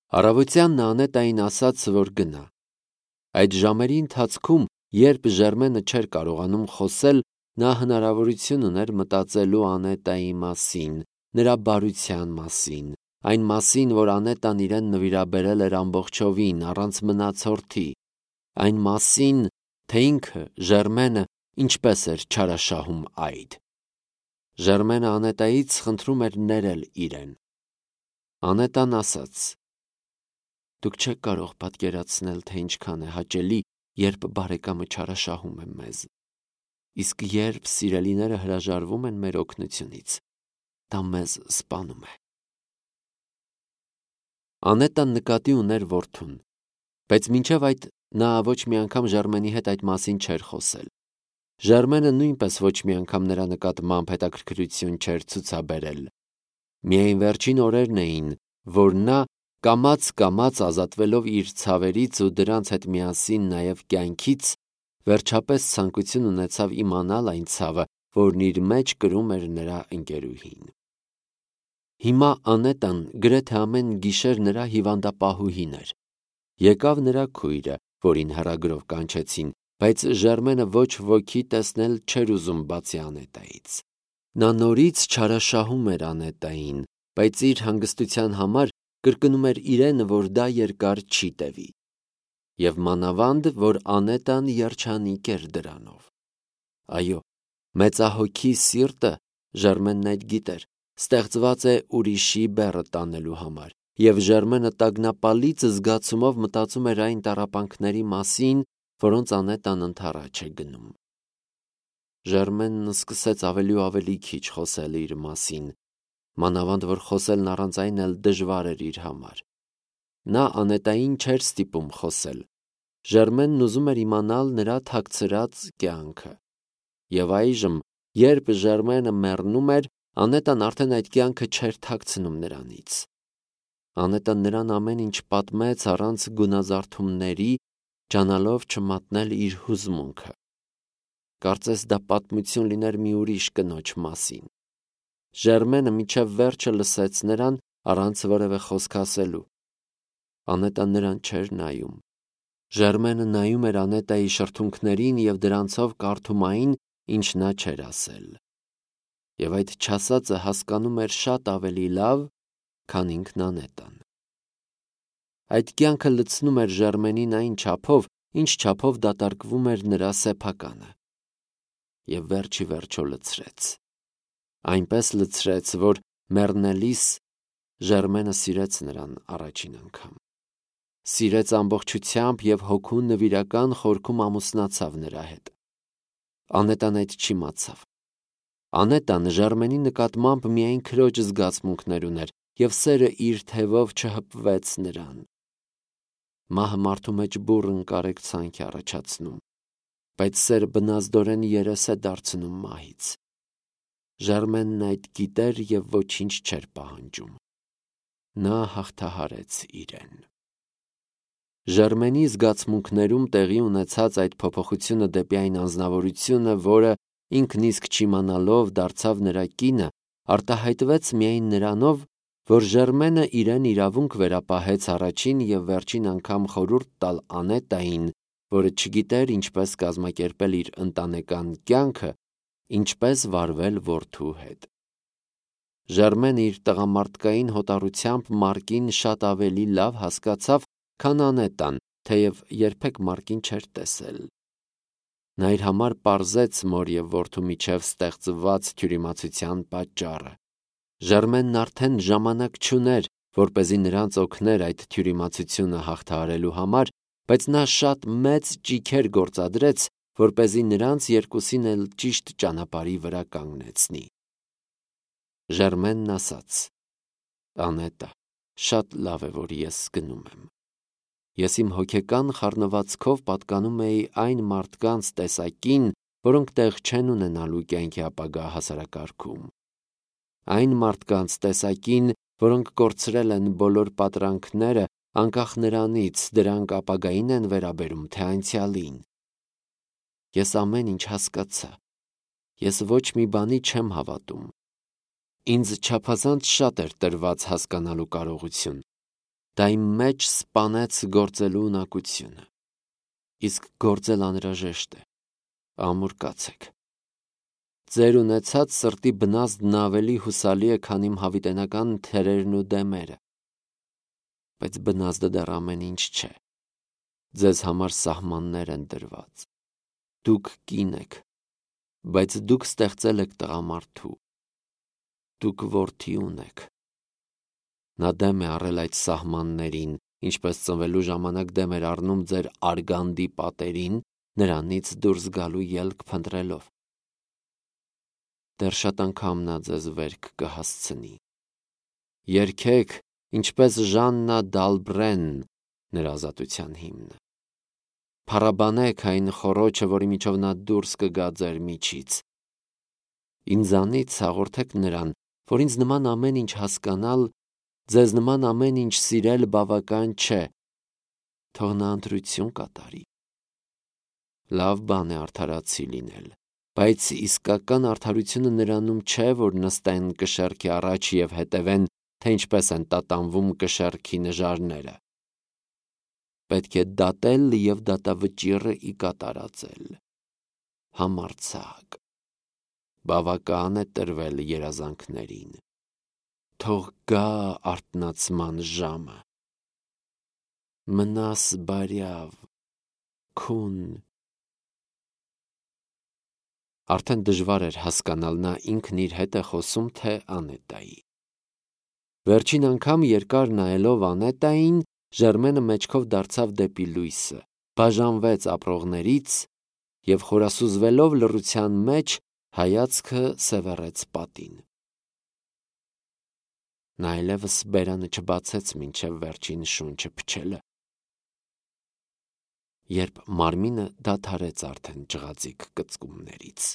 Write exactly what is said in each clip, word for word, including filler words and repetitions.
Առավոտյան նա Անետային ասաց, որ գնա։ Այդ ժամերի ընթացքում, երբ Ժերմենը չէր կարողանում խոսել, նա հնարավորություն ուներ մտածելու Անետայի մասին, նրա բարության մասին, այն մասին, որ Անետան իրեն նվիրաբերել էր ամբողջովին, առանց մնացորդի, այն մասին, թե ինքը, Ժերմենը, ինչպես էր չարաշահում այդ։ Ժերմենը Անետայից խնդրում էր ներել իրեն։ Անետան ասաց. «Դուք չեք կարող պատկերացնել, թե ինչքան է հաճելի, երբ բարեկամը չարաշահում է մեզ։ Իսկ երբ սիրելիները հրաժարվում են մեր օգնությունից, դա մեզ սպանում է»։ Անետան նկատի ուներ որդուն, բայց մինչև այդ նա ոչ մի անգամ Ժերմենի հետ այդ մասին չէր խոսել։ Ժերմենը նույնպես ոչ մի անգամ նրա նկատմամբ հետաքրքրություն չէր ցուցաբերել։ Միայն վերջին օրերն էին, որ նա կամաց-կամաց ազատվելով իր ցավերից ու դրանց հետ միասին նաև կյանքից, վերջապես ցանկություն ունեցավ իմանալ այն ցավը, որն իր մեջ կրում էր նրա ընկերուհին։ Հիմա Անետան գրեթե ամեն գիշեր նրա հիվանդապահուհին էր։ Եկավ նրա քույրը, որին հեռագրով կանչեցին, բայց Ժերմենը ոչ ոքի տեսնել չէր ուզում բացի Անետայից։ Նա նորից չարաշահում էր Անետային, բայց իր հանգստության համար կրկնում էր իրեն, որ դա երկար չի տևի։ Եվ մանավանդ, որ Անետան երջանիկ էր դրանով։ Այո, մեծահոգի սիրտը, Ժերմենն այդ գիտեր, ստեղծված է ուրիշի բեռը տանելու համար, և Ժերմենը տագնապալից զգացումով մտածում էր այն տառապանքների մասին, որոնց Անետան ընդառաջ է գնում։ Ժերմենն սկսեց ավելի ու ավելի քիչ խոսել իր մասին, մանավանդ որ խոսելն առանց այն էլ դժվար էր իր համար։ Նա Անետային չէր ստիպում խոսել։ Ժերմենն ուզում էր իմանալ նրա թաքցրած կյանքը։ Եվ այժմ, երբ Ժերմենը մեռնում էր, Անետան արդեն այդ կյանքը չէր թաքցնում նրանից։ Անետան նրան ամեն ինչ պատմեց առանց գունազարդումների, ջանալով չմատնել իր հուզմունքը։ Կարծես դա պատմություն լիներ մի ուրիշ կնոջ մասին։ Ժերմենը մինչև վերջը լսեց նրան առանց որևէ խոսք ասելու։ Անետան նրան չէր նայում։ Ժերմենը նայում էր Անետայի շրթունքներին և դրանցով կարդում այն, ինչ նա չէր ասել։ Եվ այդ չասածը հասկանում էր շատ ավելի լավ, քան ինքն Անետան։ Այդ կյանքը լցնում էր Ժերմենին այն չափով, ինչ չափով դատարկվում էր նրա սեփականը։ Եվ վերջի վերջո լցրեց։ Այնպես լցրեց, որ մեռնելիս Ժերմենը սիրեց նրան առաջին անգամ։ Սիրեց ամբողջությամբ և հոգու նվիրական խորքում ամուսնացավ նրա հետ։ Անետան այդ չիմացավ։ Անետան Ժերմենի նկատմամբ միայն քրոջ զգացմունքներ ուներ, և սերը իր թևով չհպվեց նրան։ Մահը մարդու մեջ բուռն կարեկցանք է առաջացնում, բայց սերը բնազդորեն երես է դարձնում մահից։ Ժերմենն այդ գիտեր և ոչինչ չէր պահանջում։ Նա հաղթահարեց իրեն։ Ժերմենի զգացմունքներում տեղի ունեցած այդ փոփոխությունը դեպի այն անձնավորությունը, որը ինքն իսկ չիմանալով դարձավ նրա կինը, արտահայտվեց միայն նրանով, որ Ժերմենը իրեն իրավունք վերապահեց առաջին և վերջին անգամ խորհուրդ տալ Անետային, որը չգիտեր ինչպես կազմակերպել իր ընտանեկան կյանքը, ինչպես վարվել որդու հետ։ Ժերմենը իր տղամարդկային հոտառությամբ Մարկին շատ ավելի լավ հասկացավ, քան Անետան, թեև երբեք Մարկին չէր տեսել։ Նա իր համար պարզեց մոր և որդու միջև ստեղծված թյուրիմացության պատճառը։ Ժերմենն արդեն ժամանակ չուներ, որպեսզի նրանց օգներ այդ թյուրիմացությունը հաղթահարելու համար, բայց նա շատ մեծ ճիգեր գործադրեց, որպեսզի նրանց երկուսին էլ ճիշտ ճանապարհի վրա կանգնեցնի։ Ժերմենն ասաց. «Անետա, շատ լավ է, որ ես գնում եմ։ Ես իմ հոգեկան խառնվածքով պատկանում էի այն մարդկանց տեսակին, որոնք տեղ չեն ունենալու կյանքի ապագա հասարակարգում։ Այն մարդկանց տեսակին, որոնք կորցրել են բոլոր պատրանքները, անկախ նրանից, դրանք ապագային են վերաբերում, թե անցյալին։ Ես ամեն ինչ հասկացա։ Ես ոչ մի բանի չեմ հավատում։ Ինձ չափազանց շատ էր տրված հասկանալու կարողություն, դա իմ մեջ սպանեց գործելու ունակությունը։ Իսկ գործել անհրաժեշտ է, ամուր կացեք։ Ձեր ունեցած սրտի բնազդն ավելի հուսալի է, քան իմ հավիտենական թերերն ու դեմերը։ Բայց բնազդը դեռ ամեն ինչ չէ։ Ձեզ համար սահմաններ են դրված։ Դուք կին եք, բայց դուք ստեղծել եք տղամարդու։ Դուք որդի ունեք։ Նա դեմ է առել այդ սահմաններին, ինչպես ծնվելու ժամանակ դեմ էր առնում ձեր արգանդի պատերին, նրանից դուրս գալու ելք փնտրելով։ Դեռ շատ անգամ նա ձեզ վերք կհասցնի։ Երգեք, ինչպես Ժաննա Դալբրեն, նրա ազատության հիմնը։ Փառաբանեք այն խոռոչը, որի միջով նա դուրս կգա ձեր միջից։ Ինձանից հաղորդեք նրան, որ ինձ նման ամեն ինչ հասկանալ, ձեզ նման ամեն ինչ սիրել բավական չէ։ Թող նա ընտրություն կատարի։ Լավ բան է արդարացի լինել, բայց իսկական արդարությունը նրանում չէ, որ նստեն կշեռքի առաջ և հետևեն, թե ինչպես են տատանվում կշեռքի նժարները։ Պետք է դատել և դատավճիռը ի կատարածել։ Համարձակ։ Բավական է տրվել երազանքներին։ Թող գա արթնացման ժամը։ Մնաս բարյավ, քուն։ Արդեն դժվար էր հասկանալ, նա ինքն իր հետ է խոսում, թե Անետայի։ Վերջին անգամ երկար նայելով Անետային, Ժերմենը մեջքով դարձավ դեպի լույսը, բաժանվեց ապրողներից և խորասուզվելով լռության մեջ հայացքը սևեռեց պատին։ Նա այլևս բերանը չբացեց մինչև վերջին շունչը փչելը, երբ մարմինը դադարեց արդեն ջղաձիգ կծկումներից։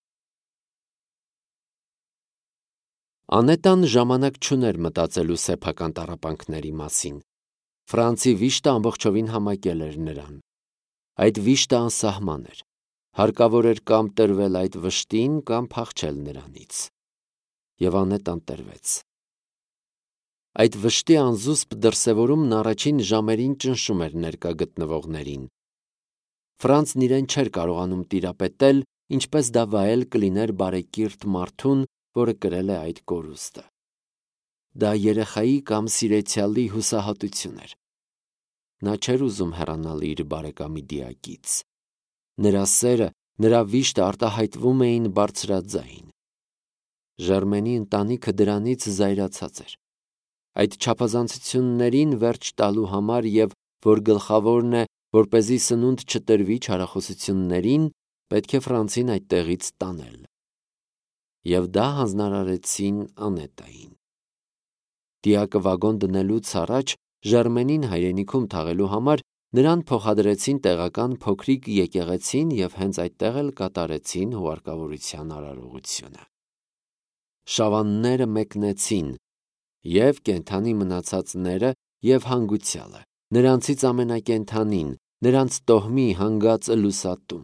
Անետան ժամանակ չուներ մտածելու սեփական տառապանքների մասին։ Ֆրանցի վիշտը ամբողջովին համակել էր նրան։ Այդ վիշտը անսահման էր։ Հարկավոր էր կամ տրվել այդ վշտին, կամ փախչել նրանից։ Եվ Անետան տրվեց։ Այդ վշտի անզուսպ դրսևորումն առաջին ժամերին ճնշում էր ներկա գտնվողներին։ Ֆրանցն իրեն չէր կարողանում տիրապետել, ինչպես դա վայել կլիներ բարեկիրթ մարդուն, որը կրել է այդ կորուստը։ Դա երեխայի կամ սիրեցյալի հուսահատություն էր։ Նա չէր ուզում հեռանալ իր բարեկամի դիակից։ Նրա սերը, նրա վիշտը արտահայտվում էին բարձրաձայն։ Ժերմենի ընտանիքը դրանից զայրացած էր։ Այդ չափազանցություններին վերջ տալու համար և որ գլխավորն է, որպեսզի սնունդ չտրվի չարախոսություններին, պետք է Ֆրանցին այդտեղից տանել։ Եվ դա հանձնարարեցին Անետային։ Դիակը վագոն դնելուց առաջ Ժերմենին հայրենիքում թաղելու համար նրան փոխադրեցին տեղական փոքրիկ եկեղեցին և հենց այդտեղ էլ կատարեցին հուղարկավորության արարողությունը։ Շավանները մեկնեցին, և կենդանի մնացածները, և հանգուցյալը, նրանցից ամենակենդանին, նրանց տոհմի հանգածը լուսատուն։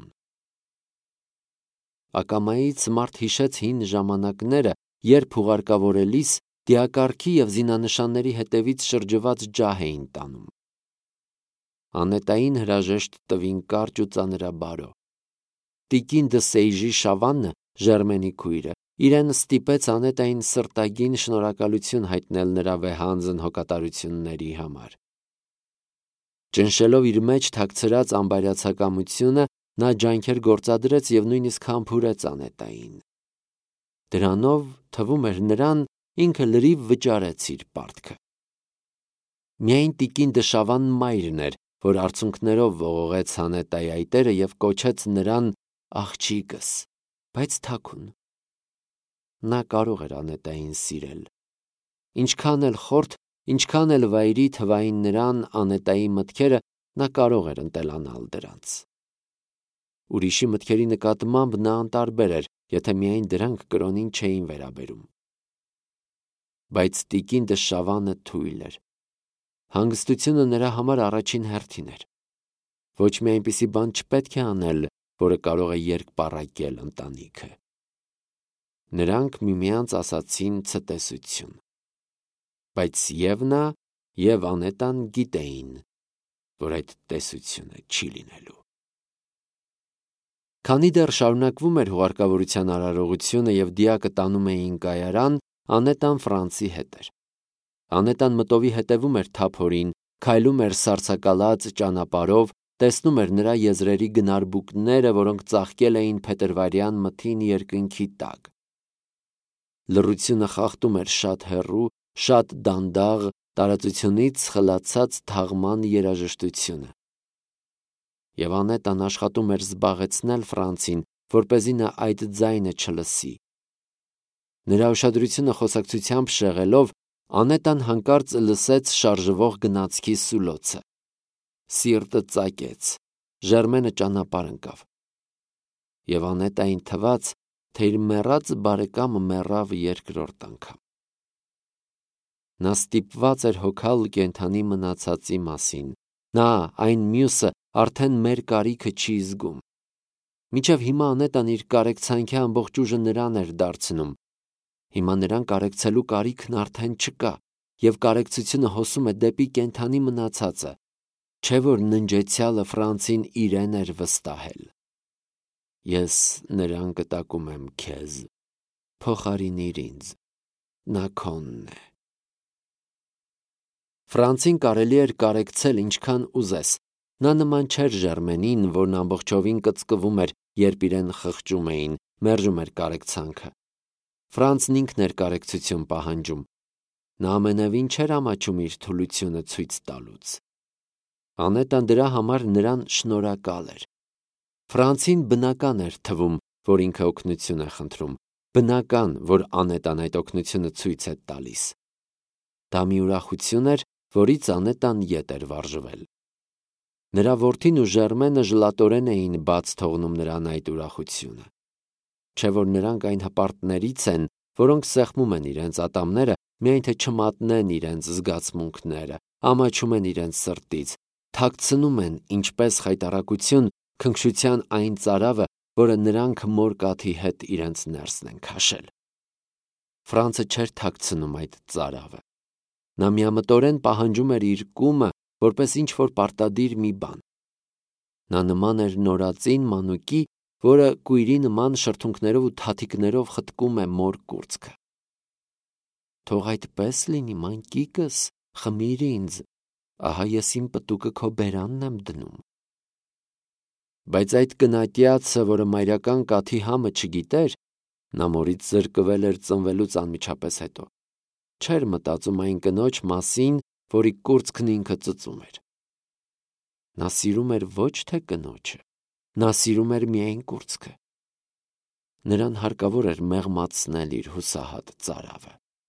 Ակամայից մարդ հիշեց հին ժամանակները, երբ հուղարկավորելիս դիակառքի և զինանշանների հետևից շրջված ջահ էին տանում։ Անետային հրաժեշտ տվին կարճ ու ծանրաբարո։ Տիկին դը Սեյժի Շավանը, Ժերմենի քույրը, իրեն ստիպեց Անետային սրտագին շնորհակալություն հայտնել նրա վեհանձն հոգատարությունների համար։ Ճնշելով իր մեջ թաքցրած անբայրացակամությունը, նա ջանքեր գործադրեց և նույնիսկ համբուրեց Անետային։ Դրանով, թվում էր նրան, ինքը լրիվ վճարեց իր պարտքը։ Միայն տիկին դը Շավան մայրն էր, որ արցունքներով ողողեց Անետայի այտերը և կոչեց նրան աղջիկս, բայց թաքուն։ Նա կարող էր Անետային սիրել։ Ինչքան էլ խորթ, ինչքան էլ վայրի թվային նրան Անետայի մտքերը, նա կարող էր ընտելանալ դրանց։ Ուրիշի մտքերի նկատմամբ նա անտարբեր էր, եթե միայն դրանք կրոնին չէին վերաբերում։ Բայց տիկին դը Շավանը թույլ էր։ Հանգստությունը նրա համար առաջին հերթին էր։ Ոչ մի այնպիսի բան չպետք է անել, որը կարող է երկպառակել ընտանիքը։ Նրանք միմյանց ասացին ցտեսություն։ Բայց և նա, Եվ Անետան գիտեին, որ այդ տեսությունը չի լինելու։ Քանի դեռ շարունակվում էր հուղարկավորության արարողությունը և դիակը տանում էին կայարան, Անետան Ֆրանցի հետ էր։ Անետան մտովի հետևում էր թափորին, քայլում էր սառցակալած ճանապարհով, տեսնում էր նրա եզրերի գնարբուկները, որոնք ծաղկել էին փետրվարյան մթին երկնքի տակ։ Լռությունը խախտում էր շատ հեռու, շատ դանդաղ, տարածությունից խլացած թաղման երաժշտությունը։ Եվ Անետան աշխատում էր զբաղեցնել Ֆրանցին, որպեսզի նա այդ ձայնը չլսի։ Նրա ուշադրությունը խոսակցությամբ շեղելով, Անետան հանկարծ լսեց շարժվող գնացքի սուլոցը։ Սիրտը ծակեց, Ժերմենը ճանապարհ ընկավ։ Եվ Անետային թվաց, թե իր մեռած բարեկամը մեռավ երկրորդ անգամ։ Նա ստիպված էր հոգալ կենդանի մնացածի մասին։ Նա, այն մյուսը, արդեն մեր կարիքը չի զգում։ Մինչև հիմա Անետան իր կարեկցանքի ամբողջ ուժը նրան էր դարձնում։ Հիմա նրան կարեկցելու կարիքն արդեն չկա, և կարեկցությունը հոսում է դեպի կենդանի մնացածը, չէ՞ որ ննջեցյալը Ֆրանցին իրեն էր վստահել։ Ես նրան կտակում եմ քեզ, փոխարինիր ինձ, նա քոնն է։ Ֆրանցին կարելի էր կարեկցել ինչքան ուզես։ Նա նման չէր Ժերմենին, որն ամբողջովին կծկվում էր, երբ իրեն խղճում էին, մերժում էր կարեկցանքը։ Ֆրանցն ինքն էր կարեկցություն պահանջում։ Նա ամենևին չէր ամաչում իր թուլությունը ցույց տալուց։ Անետան դրա համար նրան շնորհակալ էր։ Ֆրանցին բնական էր թվում, որ ինքը օգնություն է խնդրում, բնական, որ Անետան այդ օգնությունը ցույց է տալիս։ Դա մի ուրախություն էր, որից Անետան ետ էր վարժվել։ Նրա որդին ու Ժերմենը ժլատորեն էին բաց թողնում նրան այդ ուրախությունը։ Չէ՞ որ նրանք այն հպարտներից են, որոնք սեղմում են իրենց ատամները, միայն թե չմատնեն իրենց զգացմունքները, ամաչում են իրենց սրտից, թաքցնում են ինչպես խայտառակություն քնքշության այն ծարավը, որը նրանք մոր կաթի հետ իրենց ներսն են քաշել։ Ֆրանցը չէր թաքցնում այդ ծարավը։ Նա միամտորեն պահանջում էր իր կումը, որպես ինչ-որ պարտադիր մի բան։ Նա նման էր նորածին մանուկի, որը կույրի նման շրթունքներով ու թաթիկներով խտկում է մոր կուրծքը։ Թող այդպես լինի, մանկիկս, խմիր ինձ, ահա ես իմ պտուկը քո բերանն եմ դնում։ Բայց այդ կնատյացը, որը մայրական կաթի համը չգիտեր, նա մորից զրկվել էր ծնվելուց անմիջապես հետո, չէր մտածում այն կնոջ մասին, որի կուրծքն ինքը ծծում էր։ Նա սիրում էր ոչ թե կնոջը, նա սիրում էր միայն կուրծքը։ Նրան հարկավոր էր մեղմացնել իր հուսահատ ծարավը։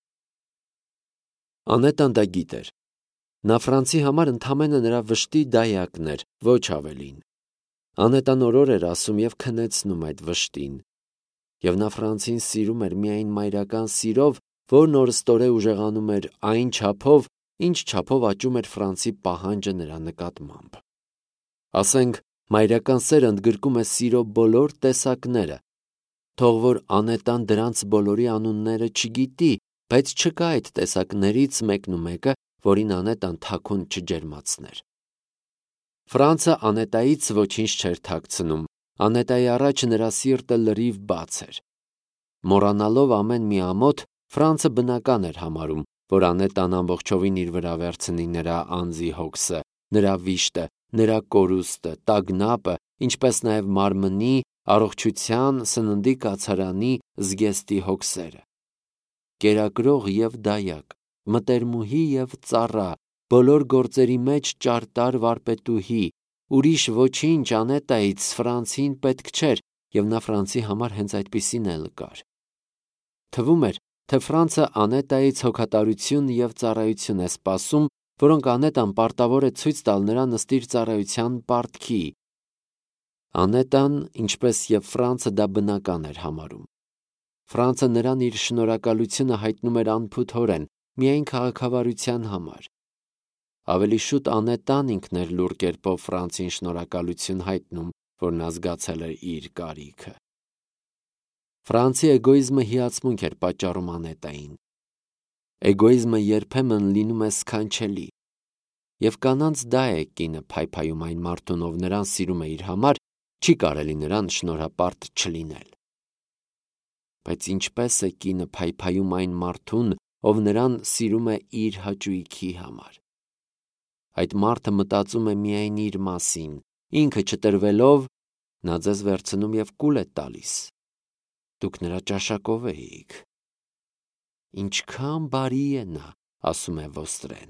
Անետան դա գիտեր։ Նա Ֆրանցի համար ընդամենը նրա վշտի դայակն էր, ոչ ավելին։ Անետան օրոր էր ասում և քնեցնում այդ վշտին։ Եվ նա Ֆրանցին սիրում էր միայն մայրական սիրով, որն օրստորե ուժեղանում էր այն չափով, ինչ չափով աճում էր Ֆրանցի պահանջը նրա նկատմամբ։ Ասենք, մայրական սերը ընդգրկում է սիրո բոլոր տեսակները։ Թող որ Անետան դրանց բոլորի անունները չգիտի, բայց չկա այդ տեսակներից մեկնումեկը, որին Անետան թաքուն չջերմացներ։ Ֆրանցը Անետայից ոչինչ չէր թաքցնում, Անետայի առաջ նրա սիրտը լրիվ բաց էր։ Մոռանալով ամեն մի ամոթ, Ֆրանցը բնական էր համարում, որ Անետան ամբողջովին իր վրա վերցնի նրա անձի հոգսը, նրա վիշտը, նրա կորուստը, տագնապը, ինչպես նաև մարմնի, առողջության, սննդի կացարանի, զգեստի հոգսերը։ Կերակրող և դայակ, մտերմուհի և ծառա, բոլոր գործերի մեջ ճարտար վարպետուհի, ուրիշ ոչինչ Անետայից Ֆրանցին պետք չէր, և նա Ֆրանցի համար հենց այդպիսին էլ կար։ Թվում էր, թե Ֆրանցը Անետայից հոգատարություն և ծառայություն է սպասում, որոնք Անետան պարտավոր է ցույց տալ նրան ըստ իր ծառայության պարտքի։ Անետան, ինչպես և Ֆրանցը, դա բնական էր համարում։ Ֆրանցը նրան իր շնորհակալությունը հայտնում էր անփութորեն, միայն քաղաքավարության համար։ Ավելի շուտ Անետան ինքն էր լուռ կերպով Ֆրանցին շնորհակալություն հայտնում, որ նա զգացել էր իր կարիքը։ Ֆրանցի էգոիզմը հիացմունք էր պատճառում Անետային։ Էգոիզմը երբեմն լինում է սքանչելի։ Եվ կանանց դա է կինը փայփայում այն մարդուն, ով նրան սիրում է իր համար, չի կարելի նրան շնորհապարտ չլինել։ Բայց ինչպես է կինը փայփայում այն մարդուն, ով նրան սիրում է իր հաճույքի համար։ Այդ մարդը մտածում է միայն իր մասին, ինքը չտրվելով, նա ձեզ վերցնում և կուլ է տալիս։ Դուք նրա ճաշակով էիք։ Ինչքան բարի է նա, ասում է Ոստրեն։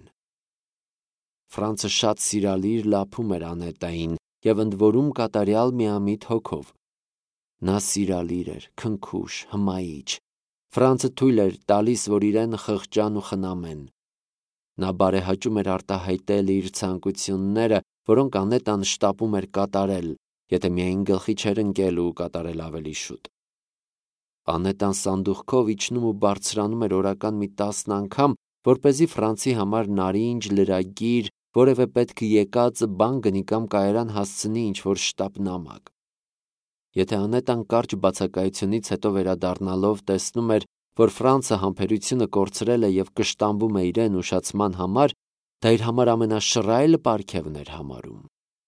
Ֆրանցը շատ սիրալիր լափում էր Անետային և ընդ որում կատարյալ միամիտ հոգով։ Նա սիրալիր էր, քնքուշ, հմայիչ։ Ֆրանցը թույլ էր տալիս, որ իրեն խղճան ու խնամեն։ Նա բարեհաճում էր արտահայտել իր ցանկությունները, որոնք Անետան շտապում էր կատարել, եթե միայն գլխի չէր ընկել ու կատարել ավելի շուտ։ Անետան սանդուղքով իջնում ու բարձրանում էր օրական մի տասն անգամ, որպեսզի Ֆրանցի համար նարինջ, լրագիր, որևէ պետք եկած բան գնի կամ կայարան հասցնի ինչ-որ շտապ նամակ։ Եթե Անետան կարճ բացակայությունից հետո վերադառնալով տեսնում էր, որ Ֆրանցը համբերությունը կորցրել է և կշտամբում է իրեն ուշացման համար, դա իր համար ամենաշռայլ պարգևն էր համարում։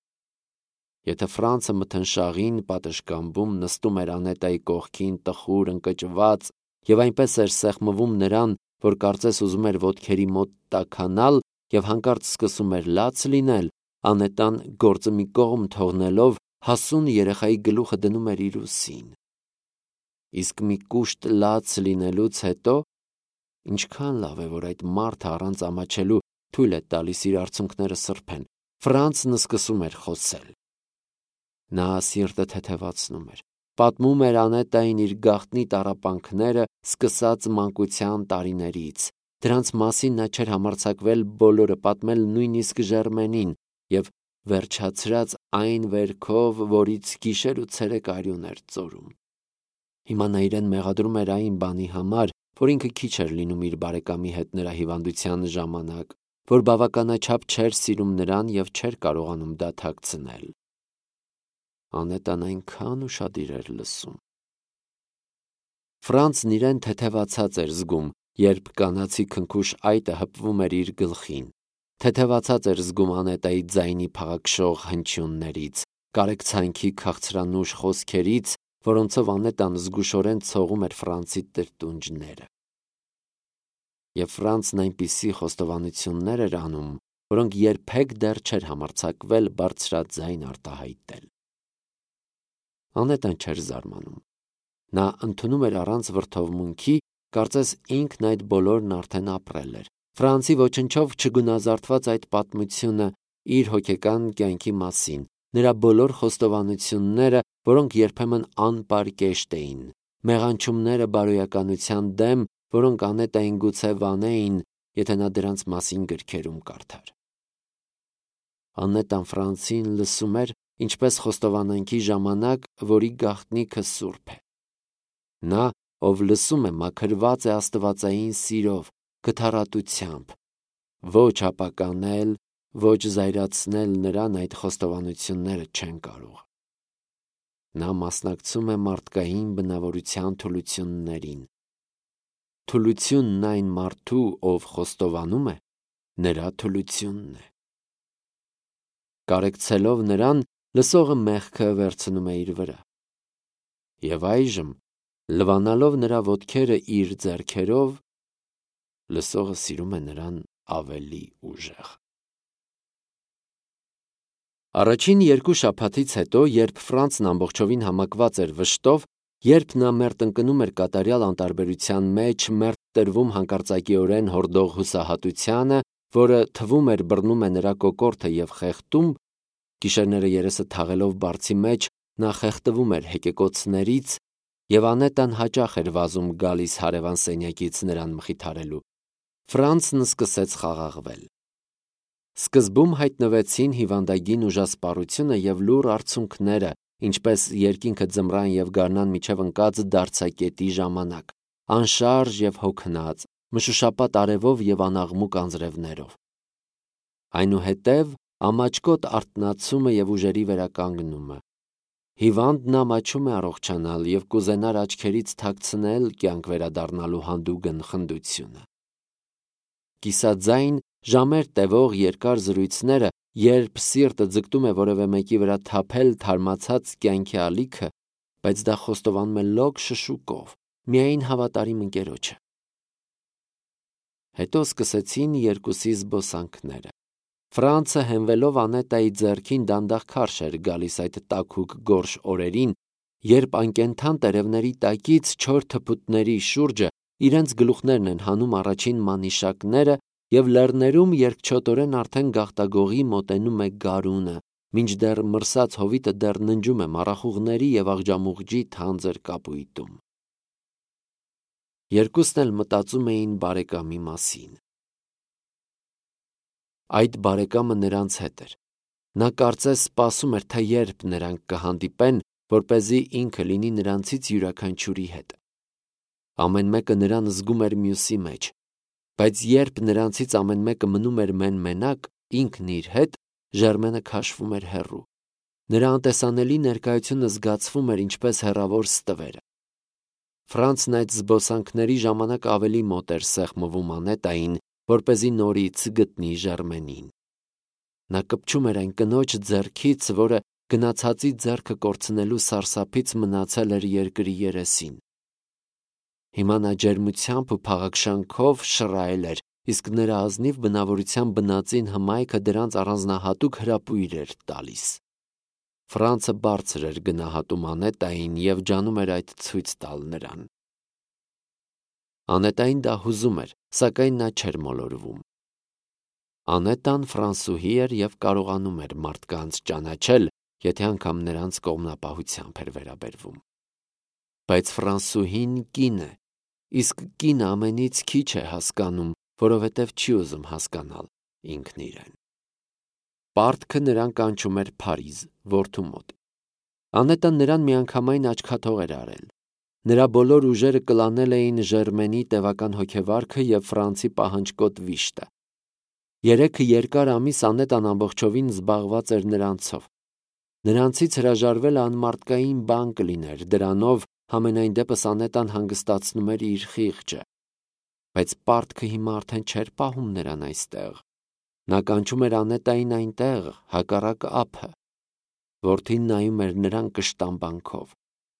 Եթե Ֆրանցը մթնշաղին պատշգամբում նստում էր Անետայի կողքին տխուր, ընկճված և այնպես էր սեղմվում նրան, որ կարծես ուզում էր ոտքերի մոտ տաքանալ և հանկարծ սկսում էր լաց լինել, Անետան գործը մի կողմ թողնելով հասուն երեխայի գլուխը դնում էր իր ուսին։ Իսկ մի կուշտ լաց լինելուց հետո ինչքան լավ է, որ այդ մարդը առանց ամաչելու թույլ է տալիս իր արցունքները սրբեն, Ֆրանցն սկսում էր խոսել։ Նա սիրտը թեթևացնում էր, պատմում էր Անետային իր գաղտնի տառապանքները սկսած մանկության տարիներից, դրանց մասին նա չէր համարձակվել բոլորը պատմել նույնիսկ Ժերմենին և վերջացրած այն վերքով, որից գիշեր ու ցերեկ արյուն էր ծորում։ Հիմա նա իրեն մեղադրում էր այն բանի համար, որ ինքը քիչ էր լինում իր բարեկամի հետ նրա հիվանդության ժամանակ, որ բավականաչափ չէր սիրում նրան և չէր կարողանում դա թաքցնել։ Անետան այնքան ուշադիր էր լսում։ Ֆրանցն իրեն թեթևացած էր զգում, երբ կանացի քնքուշ այտը հպվում էր իր գլխին, թեթևացած էր զգում Անետայի ձայնի փաղաքշող հնչյուններից, կարեկցանքի քաղցրանուշ խոսքերից, որոնցով Անետան զգուշորեն ցողում էր Ֆրանցի տրտունջները։ Եվ Ֆրանցն այնպիսի խոստովանություններ էր անում, որոնք երբեք դեռ չէր համարձակվել բարձրաձայն արտահայտել։ Անետան չէր զարմանում։ Նա ընդունում էր առանց վրդովմունքի, կարծես ինքն այդ բոլորն արդեն ապրել էր։ Ֆրանցի ոչնչով չգունազարդված այդ պատմությունը իր հոգեկան կյանքի մասին, նրա բոլոր խոստովանությունները, որոնք երբեմն անպարկեշտ էին, մեղանչումները բարոյականության դեմ, որոնք Անետային գուցե վանեին, եթե նա դրանց մասին գրքերում կարդար։ Անետան Ֆրանցին լսում էր ինչպես խոստովանանքի ժամանակ, որի գաղտնիքը սուրբ է։ Նա, ով լսում է, մաքրված է աստվածային սիրով, գթառատությամբ, ոչ ապականել, ոչ զայրացնել նրան այդ խոստովանությունները չեն կարող։ Նա մասնակցում է մարդկային բնավորության թուլություններին։ Թուլությունն այն մարդու, ով խոստովանում է, նրա թուլությունն է։ Կարեկցելով նրան, լսողը մեղքը վերցնում է իր վրա։ Եվ այժմ, լվանալով նրա ոտքերը իր ձեռքերով, լսողը սիրում է նրան ավելի ուժեղ։ Առաջին երկու շաբաթից հետո, երբ Ֆրանցն ամբողջովին համակված էր վշտով, երբ նա մերթ ընկնում էր կատարյալ անտարբերության մեջ, մերթ տրվում հանկարծակիորեն հորդող հուսահատությանը, որը թվում էր բռնում է նրա կոկորդը և խեղդում, գիշերները երեսը թաղելով բարձի մեջ, նա խեղդվում էր հեկեկոցներից, և Անետան հաճախ էր վազում գալիս հարևան սենյակից նրան մխիթարելու։ Ֆրանցն սկսեց խաղաղվել։ Սկզբում հայտնվեցին հիվանդագին ուժասպառությունը և լուռ արցունքները, ինչպես երկինքը ձմռան և գարնան միջև ընկած դարձակետի ժամանակ, անշարժ և հոգնած, մշուշապատ արևով և անաղմուկ անձրևներով։ Այնուհետև ամաչկոտ արթնացումը և ուժերի վերականգնումը։ Հիվանդն ամաչում է առողջանալ և կուզենար աչքերից թաքցնել կյանք վերադառնալու հանդուգն խնդությունը։ Կիսաձայն ժամեր տևող երկար զրույցները, երբ սիրտը ձգտում է որևէ մեկի վրա թափել թարմացած կյանքի ալիքը, բայց դա խոստովանում է լոկ շշուկով, միայն հավատարիմ ընկերոջը։ Հետո սկսեցին երկուսի զբոսանքները։ Ֆրանցը հենվելով Անետայի ձեռքին դանդաղ քարշ էր գալիս այդ տաքուկ գորշ օրերին, երբ անկենդան տերևների տակից չոր թփուտների շուրջը իրենց գլուխներն են հանում առաջին մանիշակները, և լեռներում երկչոտորեն արդեն գաղտագողի մոտենում է գարունը, մինչդեռ մրսած հովիտը դեռ ննջում է մառախուղների և աղջամուղջի թանձր կապույտում։ Երկուսն էլ մտածում էին բարեկամի մասին։ Այդ բարեկամը նրանց հետ էր։ Նա կարծես սպասում էր, թե երբ նրանք կհանդիպեն, որպեսզի ինքը լինի նրանցից յուրաքանչյուրի հետ։ Ամեն մեկը նրան զգում էր մյուսի մեջ, բայց երբ նրանցից ամեն մեկը մնում էր մեն-մենակ, ինքն իր հետ, Ժերմենը քաշվում էր հեռու։ Նրա անտեսանելի ներկայությունը զգացվում էր ինչպես հեռավոր ստվերը։ Ֆրանցն այդ զբոսանքների ժամանակ ավելի մոտ էր սեղմվում Անետային, որպեսզի նորից գտնի Ժերմենին։ Նա կպչում էր այն կնոջ ձեռքից, որը գնացածի ձեռքը կորցնելու սարսափից մնացել էր երկրի երեսին։ Հիմա նա ջերմությամբ ու փաղաքշանքով շռայել էր, իսկ նրա ազնիվ բնավորության բնածին հմայքը դրանց առանձնահատուկ հրապույր էր տալիս։ Ֆրանցը բարձր էր գնահատում Անետային և ջանում էր այդ ցույց տալ նրան։ Անետային դա հուզում էր, սակայն նա չէր մոլորվում։ Անետան ֆրանսուհի էր և կարողանում էր մարդկանց ճանաչել, եթե անգամ նրանց կողմնապահությամբ էր վերաբերվում։ Բայց ֆրանսուհին կին է, իսկ կինը ամենից քիչ է հասկանում, որովհետև չի ուզում հասկանալ ինքն իրեն։ Պարտքը նրան կանչում էր Փարիզ, որդու մոտ։ Անետան նրան միանգամայն աչքաթող էր արել։ Նրա բոլոր ուժերը կլանել էին Ժերմենի տևական հոգեվարքը և Ֆրանցի պահանջկոտ վիշտը։ Երեքը երկար ամիս Անետան ամբողջովին զբաղված էր նրանցով։ Նրանցից հրաժարվելը անմարդկային բան կլիներ, դրանով համենայն դեպս Անետան հանգստացնում էր իր խիղճը։ Բայց պարտքը հիմա արդեն չէր պահում նրան այստեղ։ Նա կանչում էր Անետային այնտեղ, հակառակ ափը։ Որդին նայում էր նրան կշտամբանքով։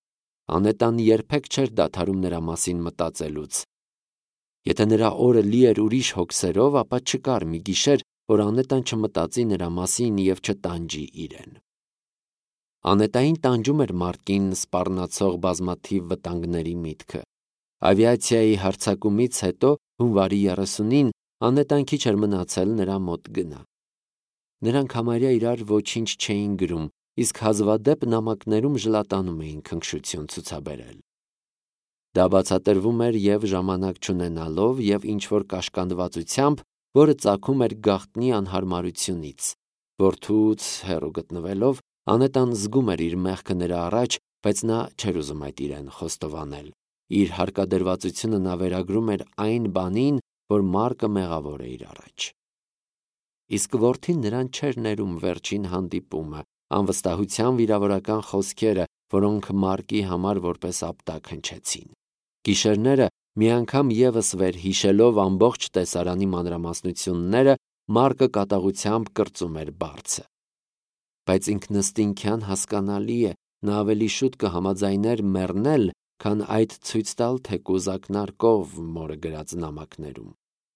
Անետան երբեք չէր դադարում նրա մասին մտածելուց։ Եթե նրա օրը լի էր ուրիշ հոգսերով, ապա չկար մի գիշեր, որ Անետան չմտածի նրա մասին և չտանջի իրեն։ Անետային տանջում էր մարդկին սպառնացող բազմաթիվ վտանգների միտքը։ Ավիացիայի հարձակումից հետո հունվարի երեսունին Անետան քիչ էր մնացել նրա մոտ գնա։ Նրանք համարյա իրար ոչինչ չէին գրում, իսկ հազվադեպ նամակներում ժլատանում էին քնքշություն ցուցաբերել։ Դա բացատրվում էր և ժամանակ չունենալով, և ինչ-որ կաշկանդվածությամբ, որը ծագում էր գաղտնի անհարմարությունից։ Որդուց հեռու գտնվելով, Անետան զգում էր իր մեղքը նրա առաջ, բայց նա չէր ուզում այդ իրեն խոստովանել։ Իր հարկադրվածությունը նա վերագրում էր այն բանին, որ Մարկը մեղավոր է իր առաջ։ Իսկ որդին նրան չէր ներում վերջին հանդիպումը, անվստահության վիրավորական խոսքերը, որոնք Մարկի համար որպես ապտակ հնչեցին։ Գիշերները, մի անգամ ևս վերհիշելով ամբողջ տեսարանի մանրամասնությունները, Մարկը կատաղությամբ կրծում էր բարձը։ Բայց ինքնըստինքյան հասկանալի է, նա ավելի շուտ կհամաձայներ մեռնել, քան այդ ցույց տալ թեկուզ ակնարկով մորը գրած նամակներում։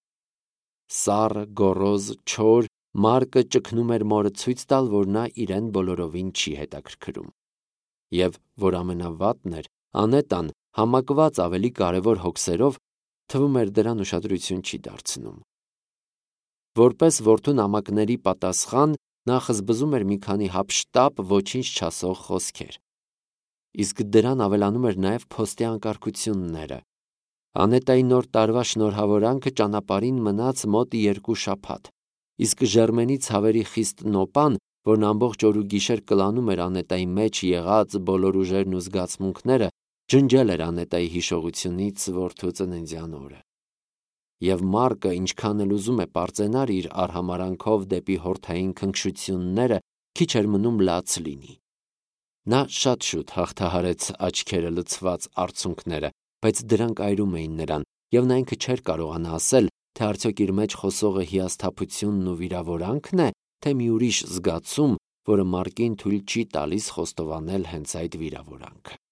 Սառը, գոռոզ, չոր, Մարկը ճգնում էր մորը ցույց տալ, որ նա իրեն բոլորովին չի հետաքրքրում։ Եվ, որ ամենավատն էր, Անետան, համակված ավելի կարևոր հոգսերով, թվում էր դրան ուշադրություն չի դարձնում։ Որպես որդու նամակների պատասխան, նա խզբզում էր մի քանի հափշտապ, ոչինչ չասող խոսքեր։ Իսկ դրան ավելանում էր նաև փոստի անկարգությունները։ Անետայի նոր տարվա շնորհավորանքը ճանապարհին մնաց մոտ երկու շաբաթ, իսկ Ժերմենի ցավերի խիստ նոպան, որն ամբողջ օր ու գիշեր կլանում էր Անետայի մեջ եղած բոլոր ուժերն ու զգացմունքները, ջնջել էր Անետայի հիշողությունից որդու ծննդյան օրը։ Եվ Մարկը, ինչքան էլ ուզում է պարծենար իր արհամարանքով դեպի հորթային քնքշությունները, քիչ էր մնում լաց լինի։ Նա շատ շուտ հաղթահարեց աչքերը լցված արցունքները, բայց դրանք այրում էին նրան, և նա ինքը չէր կարողանա ասել, թե արդյոք իր մեջ խոսողը հիասթափությունն ու վիրավորանքն է, թե մի ուրիշ զգացում, որը Մարկին թույլ չի տալիս խոստովանել հենց այդ վիրավորանքը։